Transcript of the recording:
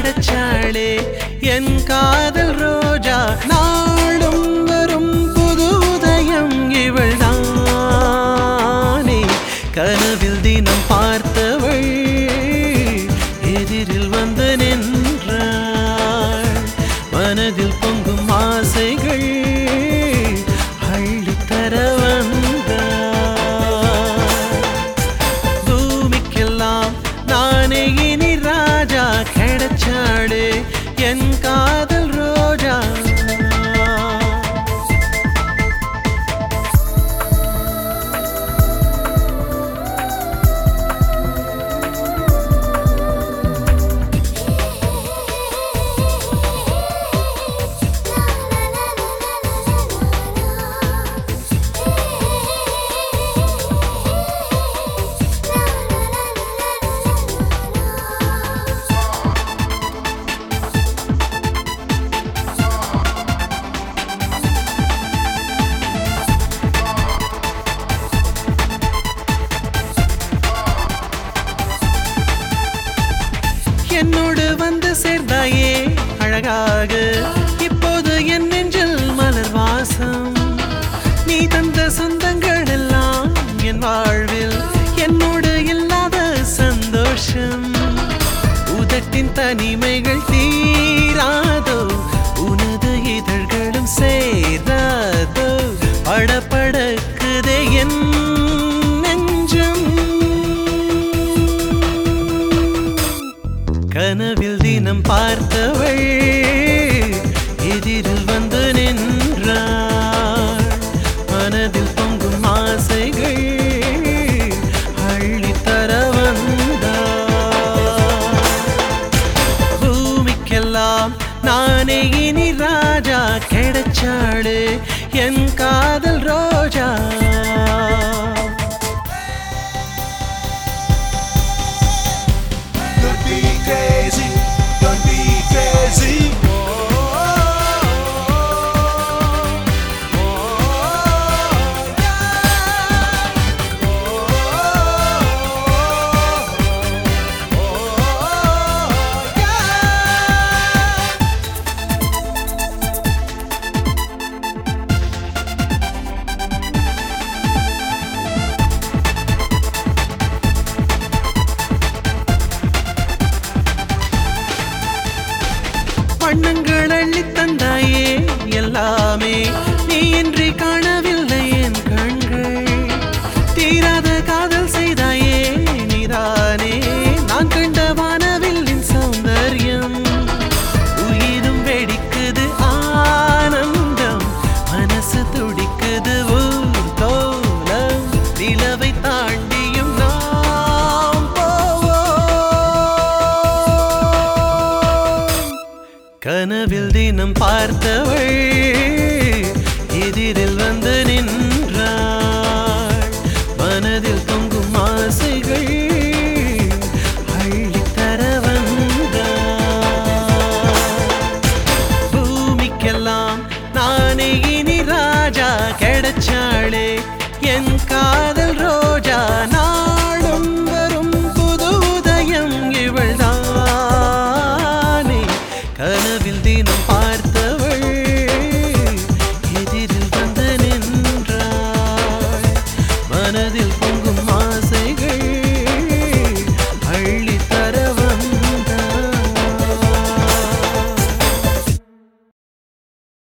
கிடைச்சாளே என் காதல் ரோஜா நாளும் வரும் புது உதயம் இவள் தானே கனவில் தினம் பார்த்தவள் எதிரில் வந்து நின்றாள் மனதில் பொங்கும் ஆசைகள் அள்ளித்தர வந்தாள் பூமிக்கெல்லாம் நானே இனி ராஜா கிடைச்சாளே என் காதல் ரோஜா என்னோடு வந்து சேர்ந்தாயே அழகாக இப்போது என் நெஞ்சில் மலர் வாசம் நீ தந்த சொந்தங்கள் எல்லாம் என் வாழ்வில் என்னோடு இல்லாத சந்தோஷம் உதட்டின் தனிமைகள் தீராதோ உனது இதழ்களும் சேராதோ படபடக்குதே என் கனவில் தினம் பார்த்தவள் எதிரில் வந்து நின்றாள் மனதில் பொங்கும் ஆசைகள் அள்ளித்தர வந்தாள் பூமிக்கெல்லாம் நானே இனி ராஜா கிடைச்சாளே என் காதல் ரோஜா Crazy, don't be crazy. வண்ணங்கள் அள்ளி தந்தாயே எல்லாமே நீ இன்றி காணவில்லை என் கண்கள் தீராத காதல் செய்தாயே நீதானே நான் கண்ட வானவில்லின் சௌந்தர்யம் உயிரும் வெடிக்குது ஆனந்தம் மனசு துடிக்குது ஊர்கோலம் நிலவை தாண்டியும் நாம் போவோம் கனவில் தினம் பார்த்தவள் எதிரில் வந்து நின்றாள் மனதில் பொங்கும் ஆசைகள் அள்ளித்தர வந்தாள் பூமிக்கெல்லாம் நானே இனி ராஜா கிடைச்சாளே என் காதல் ரோஜா